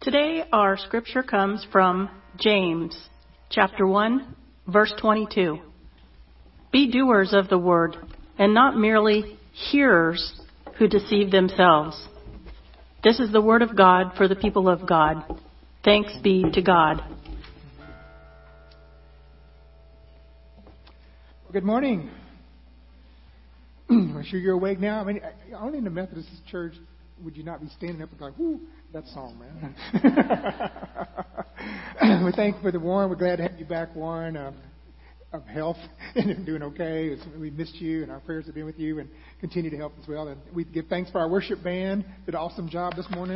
Today our scripture comes from James, chapter 1, verse 22. Be doers of the word, and not merely hearers who deceive themselves. This is the word of God for the people of God. Thanks be to God. Good morning. I'm sure you're awake now. I mean, only in the Methodist Church would you not be standing up and going, whoo, that song, man. We're thankful for the Warren. We're glad to have you back, Warren, of health and doing okay. We missed you, and our prayers have been with you and continue to help as well. And we give thanks for our worship band. Did an awesome job this morning.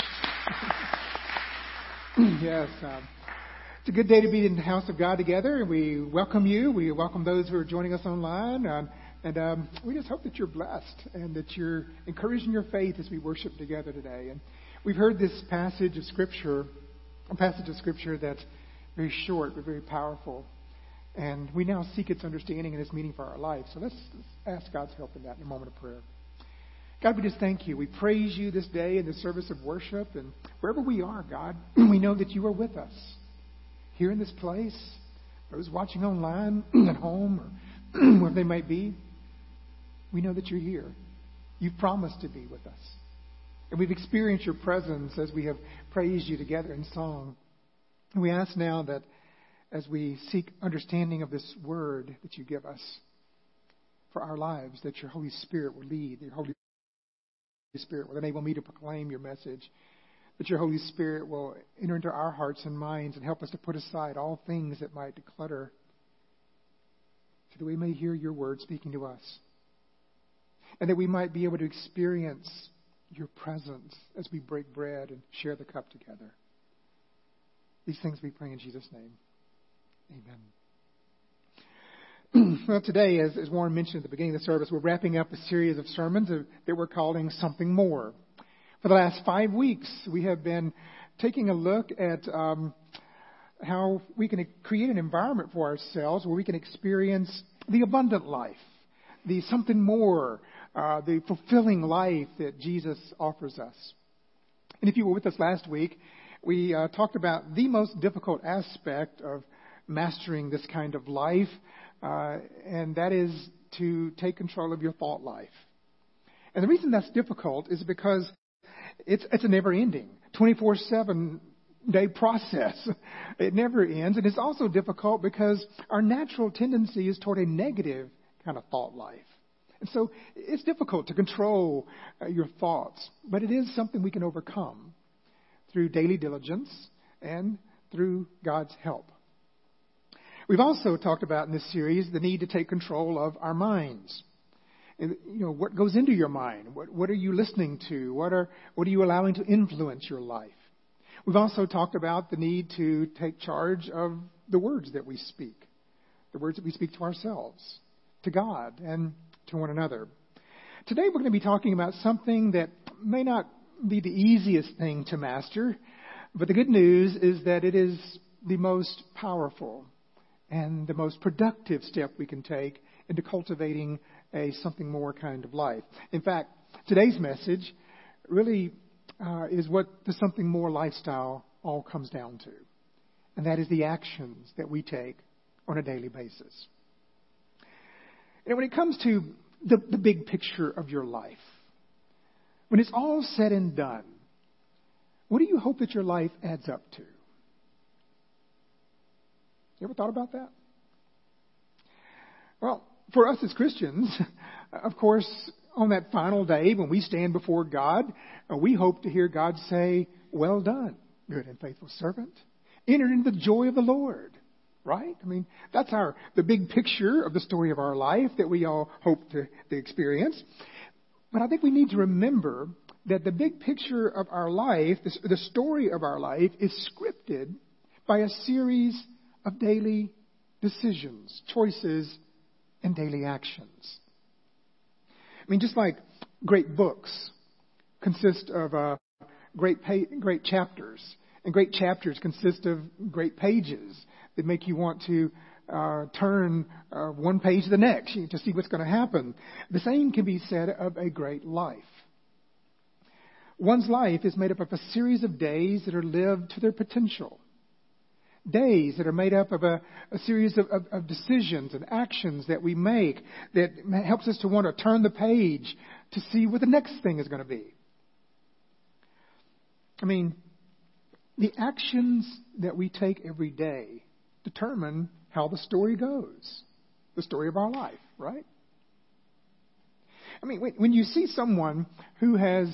Yes. It's a good day to be in the house of God together. We welcome you. We welcome those who are joining us online. And we just hope that you're blessed and that you're encouraging your faith as we worship together today. And we've heard this passage of Scripture, a passage of Scripture that's very short but very powerful. And we now seek its understanding and its meaning for our life. So let's ask God's help in that in a moment of prayer. God, we just thank you. We praise you this day in the service of worship. And wherever we are, God, we know that you are with us. Here in this place, those watching online, at home, or wherever they might be, we know that you're here. You've promised to be with us. And we've experienced your presence as we have praised you together in song. And we ask now that as we seek understanding of this word that you give us for our lives, that your Holy Spirit will lead, your Holy Spirit will enable me to proclaim your message, that your Holy Spirit will enter into our hearts and minds and help us to put aside all things that might declutter so that we may hear your word speaking to us. And that we might be able to experience your presence as we break bread and share the cup together. These things we pray in Jesus' name. Amen. Well, today, as Warren mentioned at the beginning of the service, we're wrapping up a series of sermons that we're calling Something More. For the last 5 weeks, we have been taking a look at how we can create an environment for ourselves where we can experience the abundant life, the something more, the fulfilling life that Jesus offers us. And if you were with us last week, we talked about the most difficult aspect of mastering this kind of life, and that is to take control of your thought life. And the reason that's difficult is because it's a never-ending, 24/7 day process. It never ends. And it's also difficult because our natural tendency is toward a negative kind of thought life. And so it's difficult to control your thoughts, but it is something we can overcome through daily diligence and through God's help. We've also talked about in this series the need to take control of our minds. You know, what goes into your mind? What are you listening to? What are you allowing to influence your life? We've also talked about the need to take charge of the words that we speak, the words that we speak to ourselves, to God, and to one another. Today we're going to be talking about something that may not be the easiest thing to master, but the good news is that it is the most powerful and the most productive step we can take into cultivating a something more kind of life. In fact, today's message really is what the something more lifestyle all comes down to. And that is the actions that we take on a daily basis. And when it comes to the big picture of your life, when it's all said and done, what do you hope that your life adds up to? You ever thought about that? Well, for us as Christians, of course, on that final day when we stand before God, we hope to hear God say, "Well done, good and faithful servant. Enter into the joy of the Lord." Right? I mean, that's the big picture of the story of our life that we all hope to experience. But I think we need to remember that the big picture of our life, the story of our life, is scripted by a series of daily decisions, choices, and daily actions. I mean, just like great books consist of great chapters, and great chapters consist of great pages that make you want to turn one page to the next to see what's going to happen. The same can be said of a great life. One's life is made up of a series of days that are lived to their potential. Days that are made up of a series of decisions and actions that we make that helps us to want to turn the page to see what the next thing is going to be. I mean, the actions that we take every day determine how the story goes, the story of our life, right? I mean, when you see someone who has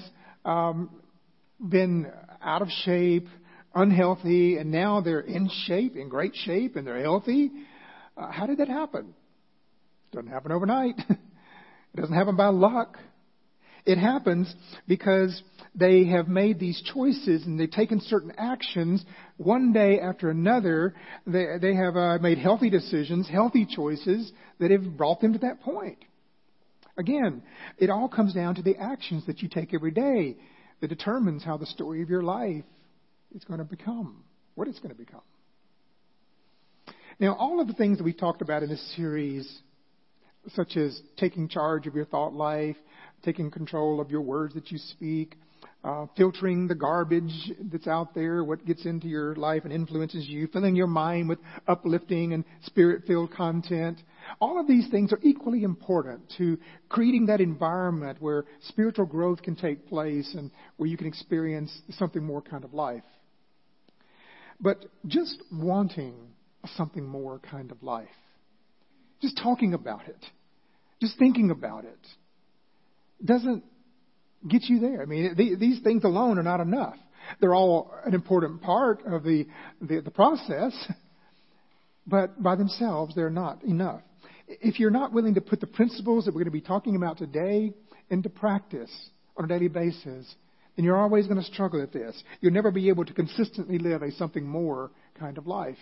been out of shape, unhealthy, and now they're in shape, in great shape, and they're healthy, how did that happen? It doesn't happen overnight. It doesn't happen by luck. It happens because they have made these choices and they've taken certain actions one day after another. They have made healthy decisions, healthy choices that have brought them to that point. Again, it all comes down to the actions that you take every day that determines how the story of your life is going to become, what it's going to become. Now, all of the things that we've talked about in this series, such as taking charge of your thought life, taking control of your words that you speak, filtering the garbage that's out there, what gets into your life and influences you, filling your mind with uplifting and spirit-filled content. All of these things are equally important to creating that environment where spiritual growth can take place and where you can experience something more kind of life. But just wanting something more kind of life, just talking about it, just thinking about it, doesn't get you there. I mean, these things alone are not enough. They're all an important part of the process, but by themselves, they're not enough. If you're not willing to put the principles that we're going to be talking about today into practice on a daily basis, then you're always going to struggle at this. You'll never be able to consistently live a something more kind of life.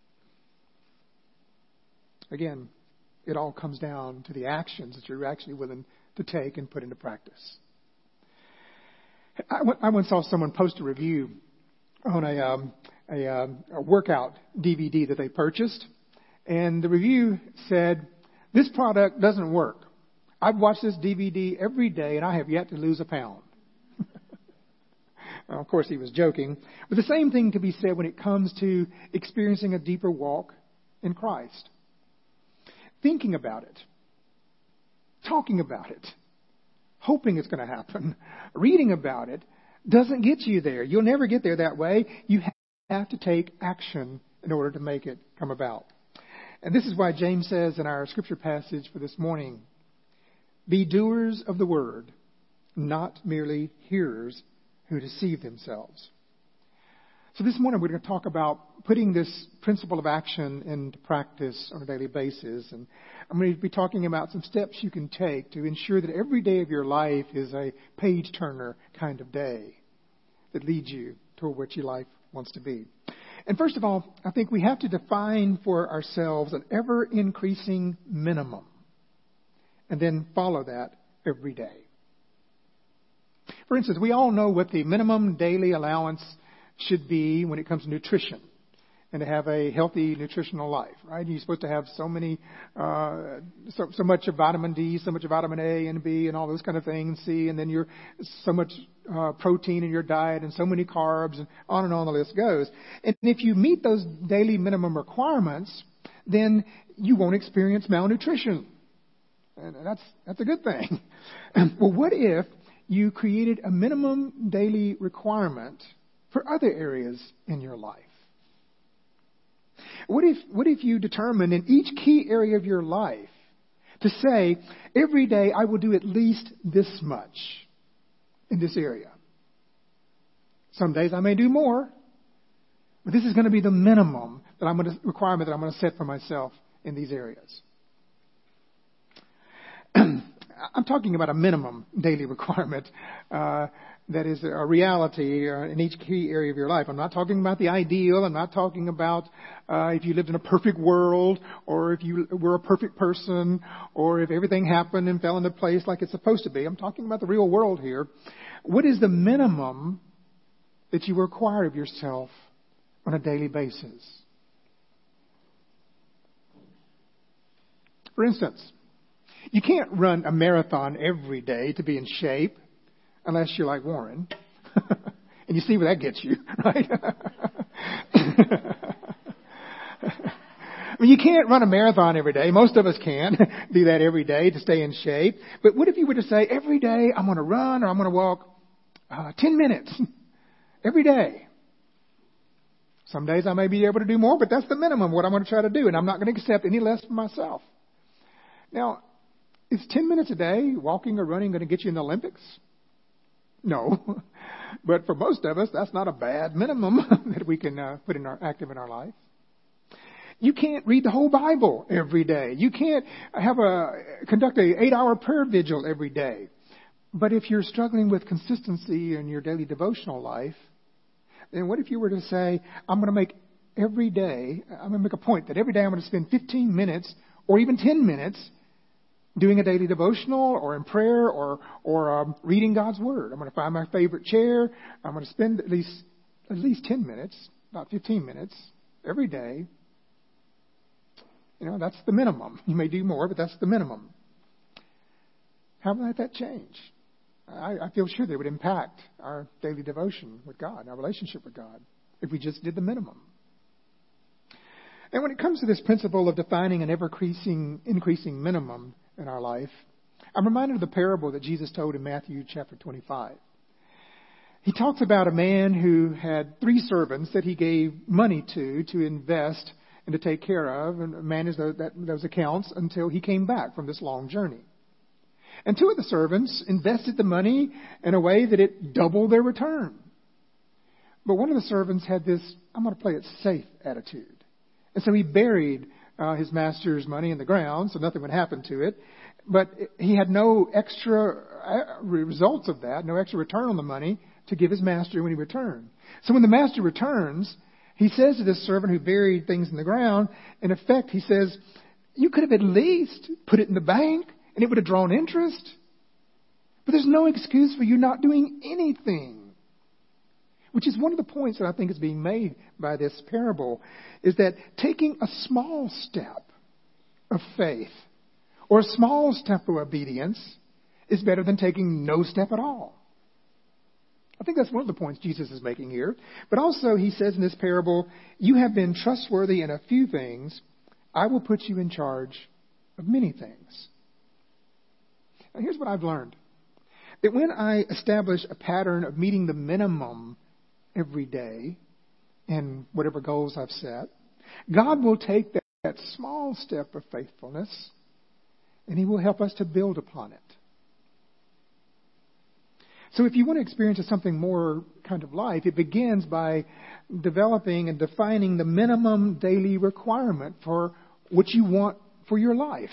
Again, it all comes down to the actions that you're actually willing to take and put into practice. I once saw someone post a review on a workout DVD that they purchased, and the review said, "This product doesn't work. I've watched this DVD every day, and I have yet to lose a pound." Well, of course, he was joking, but the same thing can be said when it comes to experiencing a deeper walk in Christ. Thinking about it, talking about it, hoping it's going to happen, reading about it, doesn't get you there. You'll never get there that way. You have to take action in order to make it come about. And this is why James says in our scripture passage for this morning, "Be doers of the word, not merely hearers who deceive themselves." So this morning we're going to talk about putting this principle of action into practice on a daily basis. And I'm going to be talking about some steps you can take to ensure that every day of your life is a page-turner kind of day that leads you toward what your life wants to be. And first of all, I think we have to define for ourselves an ever-increasing minimum and then follow that every day. For instance, we all know what the minimum daily allowance should be when it comes to nutrition and to have a healthy nutritional life, right? You're supposed to have so much of vitamin D, so much of vitamin A and B and all those kind of things, C, and then you're so much protein in your diet and so many carbs and on the list goes. And if you meet those daily minimum requirements, then you won't experience malnutrition. And that's a good thing. Well, what if you created a minimum daily requirement for other areas in your life? What if you determine in each key area of your life to say, every day I will do at least this much in this area. Some days I may do more, but this is going to be the minimum requirement that I'm going to set for myself in these areas. I'm talking about a minimum daily requirement that is a reality in each key area of your life. I'm not talking about the ideal. I'm not talking about if you lived in a perfect world or if you were a perfect person or if everything happened and fell into place like it's supposed to be. I'm talking about the real world here. What is the minimum that you require of yourself on a daily basis? For instance, you can't run a marathon every day to be in shape unless you're like Warren. And you see where that gets you, right? I mean, you can't run a marathon every day. Most of us can't do that every day to stay in shape. But what if you were to say, every day I'm going to run or I'm going to walk 10 minutes every day? Some days I may be able to do more, but that's the minimum what I'm going to try to do. And I'm not going to accept any less for myself. Now, is 10 minutes a day walking or running going to get you in the Olympics? No. But for most of us, that's not a bad minimum that we can put in active in our life. You can't read the whole Bible every day. You can't conduct a 8-hour prayer vigil every day. But if you're struggling with consistency in your daily devotional life, then what if you were to say, I'm going to make a point that every day I'm going to spend 15 minutes or even 10 minutes doing a daily devotional or in prayer or reading God's Word. I'm going to find my favorite chair. I'm going to spend at least 10 minutes, not 15 minutes, every day. You know, that's the minimum. You may do more, but that's the minimum. How might that change? I feel sure that it would impact our daily devotion with God, our relationship with God, if we just did the minimum. And when it comes to this principle of defining an increasing minimum in our life, I'm reminded of the parable that Jesus told in Matthew chapter 25. He talks about a man who had 3 servants that he gave money to invest and to take care of and manage those accounts until he came back from this long journey. And 2 of the servants invested the money in a way that it doubled their return. But one of the servants had this, I'm going to play it safe attitude. And so he buried his master's money in the ground so nothing would happen to it. But he had no extra results of that, no extra return on the money to give his master when he returned. So when the master returns, he says to this servant who buried things in the ground, in effect, he says, you could have at least put it in the bank and it would have drawn interest. But there's no excuse for you not doing anything. Which is one of the points that I think is being made by this parable, is that taking a small step of faith or a small step of obedience is better than taking no step at all. I think that's one of the points Jesus is making here. But also he says in this parable, you have been trustworthy in a few things. I will put you in charge of many things. Now here's what I've learned. That when I establish a pattern of meeting the minimum every day in whatever goals I've set, God will take that small step of faithfulness and He will help us to build upon it. So if you want to experience something more kind of life, it begins by developing and defining the minimum daily requirement for what you want for your life.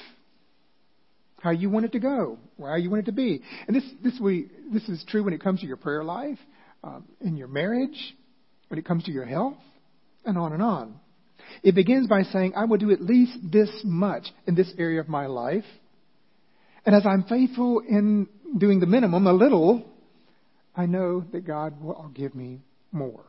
How you want it to go, how you want it to be. And this is true when it comes to your prayer life, in your marriage, when it comes to your health, and on and on. It begins by saying, I will do at least this much in this area of my life. And as I'm faithful in doing the minimum, a little, I know that God will give me more.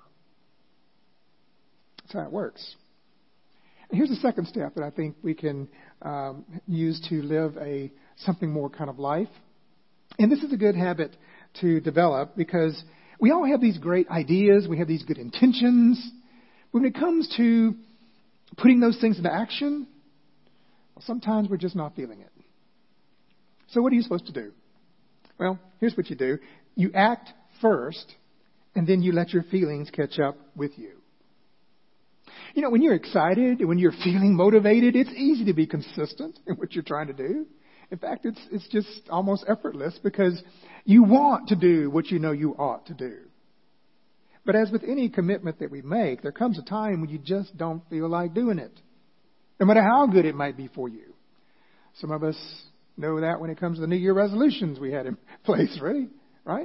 That's how it works. And here's the second step that I think we can use to live something more kind of life. And this is a good habit to develop because we all have these great ideas. We have these good intentions. When it comes to putting those things into action, well, sometimes we're just not feeling it. So what are you supposed to do? Well, here's what you do. You act first, and then you let your feelings catch up with you. You know, when you're excited and when you're feeling motivated, it's easy to be consistent in what you're trying to do. In fact, it's just almost effortless because you want to do what you know you ought to do. But as with any commitment that we make, there comes a time when you just don't feel like doing it, no matter how good it might be for you. Some of us know that when it comes to the New Year resolutions we had in place, really, right?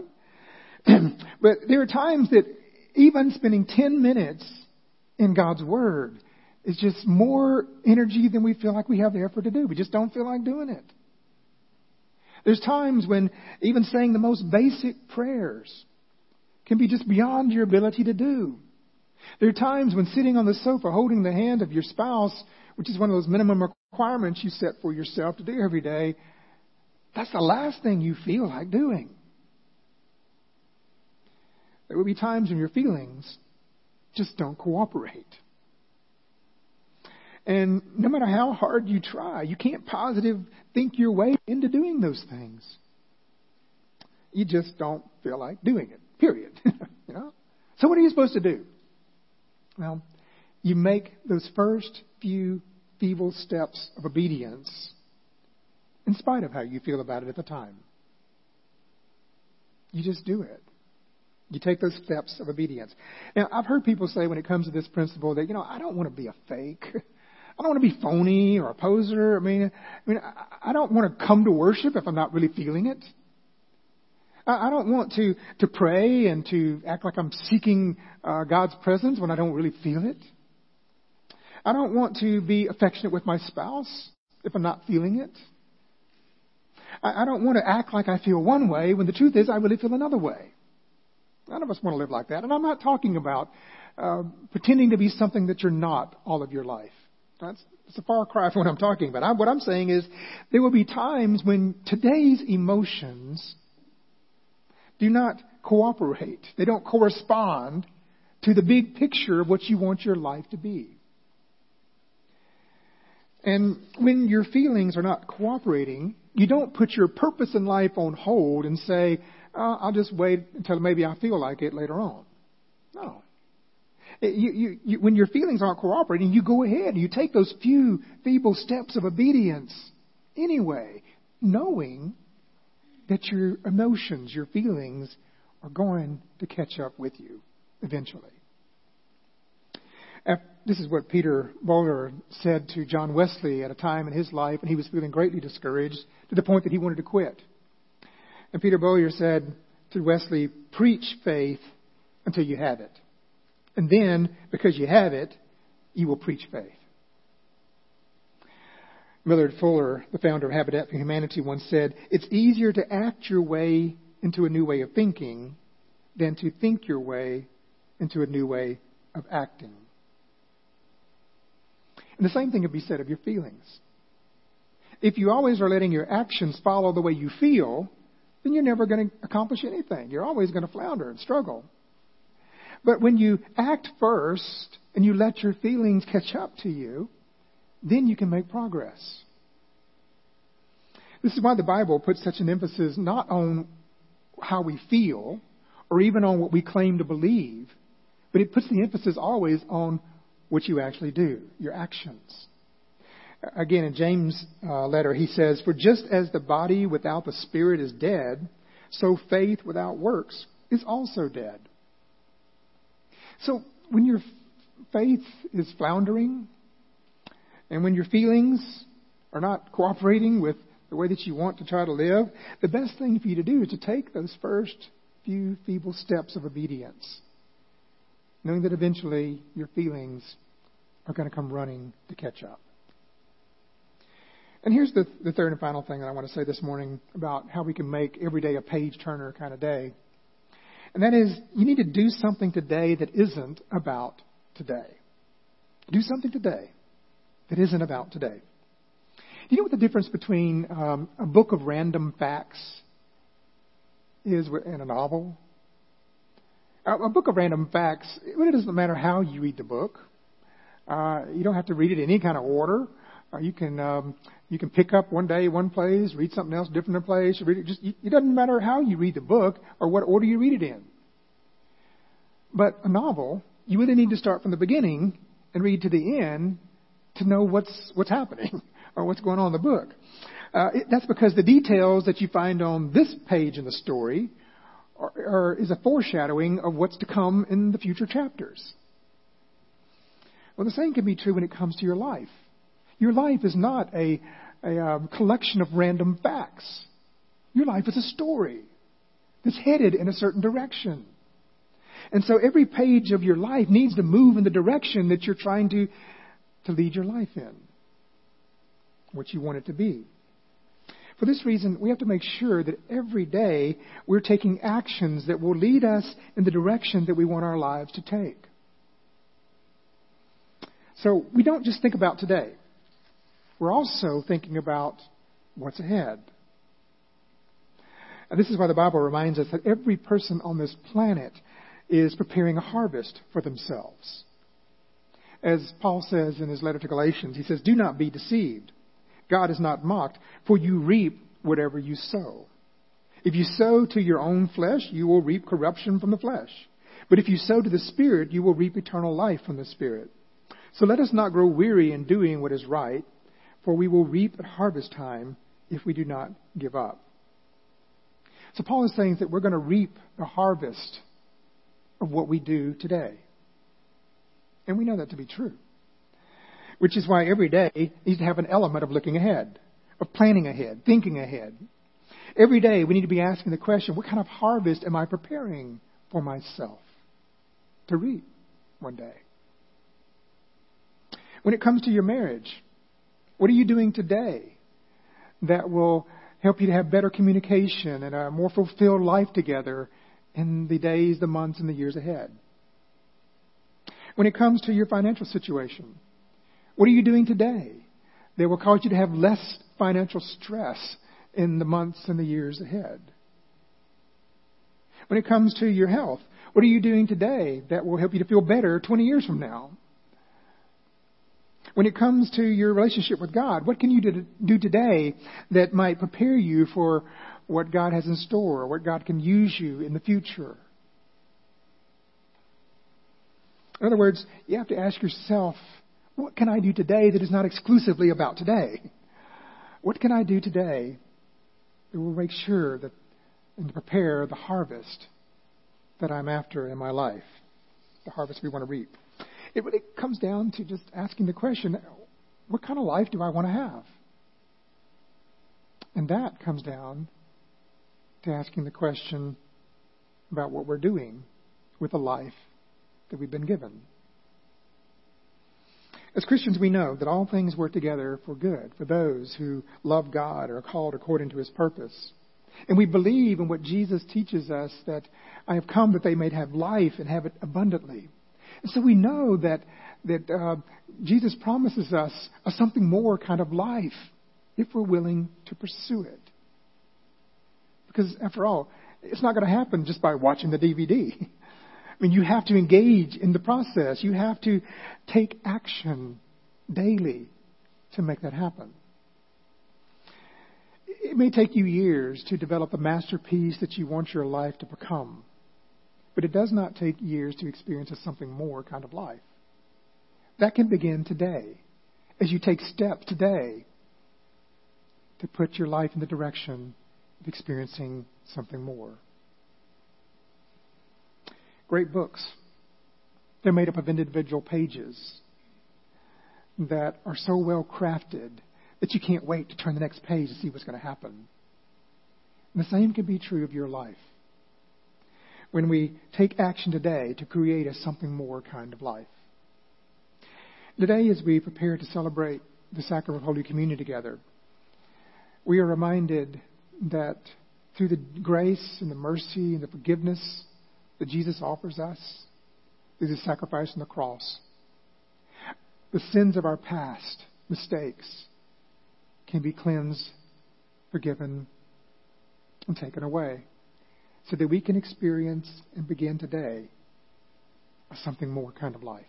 But there are times that even spending 10 minutes in God's Word is just more energy than we feel like we have the effort to do. We just don't feel like doing it. There's times when even saying the most basic prayers can be just beyond your ability to do. There are times when sitting on the sofa holding the hand of your spouse, which is one of those minimum requirements you set for yourself to do every day, that's the last thing you feel like doing. There will be times when your feelings just don't cooperate. And no matter how hard you try, you can't positive think your way into doing those things. You just don't feel like doing it, period. You know? So what are you supposed to do? Well, you make those first few feeble steps of obedience in spite of how you feel about it at the time. You just do it. You take those steps of obedience. Now, I've heard people say when it comes to this principle that, I don't want to be a fake. I don't want to be phony or a poser. I don't want to come to worship if I'm not really feeling it. I don't want to pray and to act like I'm seeking God's presence when I don't really feel it. I don't want to be affectionate with my spouse if I'm not feeling it. I don't want to act like I feel one way when the truth is I really feel another way. None of us want to live like that. And I'm not talking about pretending to be something that you're not all of your life. It's a far cry from what I'm talking about. What I'm saying is there will be times when today's emotions do not cooperate. They don't correspond to the big picture of what you want your life to be. And when your feelings are not cooperating, you don't put your purpose in life on hold and say, I'll just wait until maybe I feel like it later on. No. When your feelings aren't cooperating, you go ahead and you take those few feeble steps of obedience anyway, knowing that your emotions, your feelings are going to catch up with you eventually. This is what Peter Bowler said to John Wesley at a time in his life when he was feeling greatly discouraged to the point that he wanted to quit. And Peter Bowler said to Wesley, preach faith until you have it. And then, because you have it, you will preach faith. Millard Fuller, the founder of Habitat for Humanity, once said, it's easier to act your way into a new way of thinking than to think your way into a new way of acting. And the same thing can be said of your feelings. If you always are letting your actions follow the way you feel, then you're never going to accomplish anything. You're always going to flounder and struggle. But when you act first and you let your feelings catch up to you, then you can make progress. This is why the Bible puts such an emphasis not on how we feel or even on what we claim to believe, but it puts the emphasis always on what you actually do, your actions. Again, in James' letter, he says, for just as the body without the spirit is dead, so faith without works is also dead. So when your faith is floundering, and when your feelings are not cooperating with the way that you want to try to live, the best thing for you to do is to take those first few feeble steps of obedience, knowing that eventually your feelings are going to come running to catch up. And here's the third and final thing that I want to say this morning about how we can make every day a page-turner kind of day. And that is, you need to do something today that isn't about today. Do something today that isn't about today. Do you know what the difference between a book of random facts is and a novel? A book of random facts, it really doesn't matter how you read the book. You don't have to read it in any kind of order. You can pick up one day one place, read something else different place. Read it. It doesn't matter how you read the book or what order you read it in. But a novel, you really need to start from the beginning and read to the end to know what's happening or what's going on in the book. That's because the details that you find on this page in the story is a foreshadowing of what's to come in the future chapters. Well, the same can be true when it comes to your life. Your life is not a collection of random facts. Your life is a story that's headed in a certain direction. And so every page of your life needs to move in the direction that you're trying to lead your life in, what you want it to be. For this reason, we have to make sure that every day we're taking actions that will lead us in the direction that we want our lives to take. So we don't just think about today. We're also thinking about what's ahead. And this is why the Bible reminds us that every person on this planet is preparing a harvest for themselves. As Paul says in his letter to Galatians, he says, "Do not be deceived. God is not mocked, for you reap whatever you sow. If you sow to your own flesh, you will reap corruption from the flesh. But if you sow to the Spirit, you will reap eternal life from the Spirit. So let us not grow weary in doing what is right, for we will reap at harvest time if we do not give up." So Paul is saying that we're going to reap the harvest of what we do today. And we know that to be true. Which is why every day needs to have an element of looking ahead, of planning ahead, thinking ahead. Every day we need to be asking the question, what kind of harvest am I preparing for myself to reap one day? When it comes to your marriage, what are you doing today that will help you to have better communication and a more fulfilled life together in the days, the months, and the years ahead? When it comes to your financial situation, what are you doing today that will cause you to have less financial stress in the months and the years ahead? When it comes to your health, what are you doing today that will help you to feel better 20 years from now? When it comes to your relationship with God, what can you do today that might prepare you for what God has in store, or what God can use you in the future? In other words, you have to ask yourself, what can I do today that is not exclusively about today? What can I do today that will make sure that and prepare the harvest that I'm after in my life, the harvest we want to reap? It really comes down to just asking the question, what kind of life do I want to have? And that comes down to asking the question about what we're doing with the life that we've been given. As Christians, we know that all things work together for good, for those who love God or are called according to His purpose. And we believe in what Jesus teaches us, that I have come that they may have life and have it abundantly. And so we know that Jesus promises us a something more kind of life if we're willing to pursue it. Because after all, it's not going to happen just by watching the DVD. I mean, you have to engage in the process. You have to take action daily to make that happen. It may take you years to develop the masterpiece that you want your life to become. But it does not take years to experience a something more kind of life. That can begin today, as you take steps today to put your life in the direction of experiencing something more. Great books. They're made up of individual pages that are so well crafted that you can't wait to turn the next page to see what's going to happen. And the same can be true of your life. When we take action today to create a something more kind of life. Today, as we prepare to celebrate the Sacrament of Holy Communion together, we are reminded that through the grace and the mercy and the forgiveness that Jesus offers us through the sacrifice on the cross, the sins of our past mistakes can be cleansed, forgiven, and taken away, so that we can experience and begin today a something more kind of life.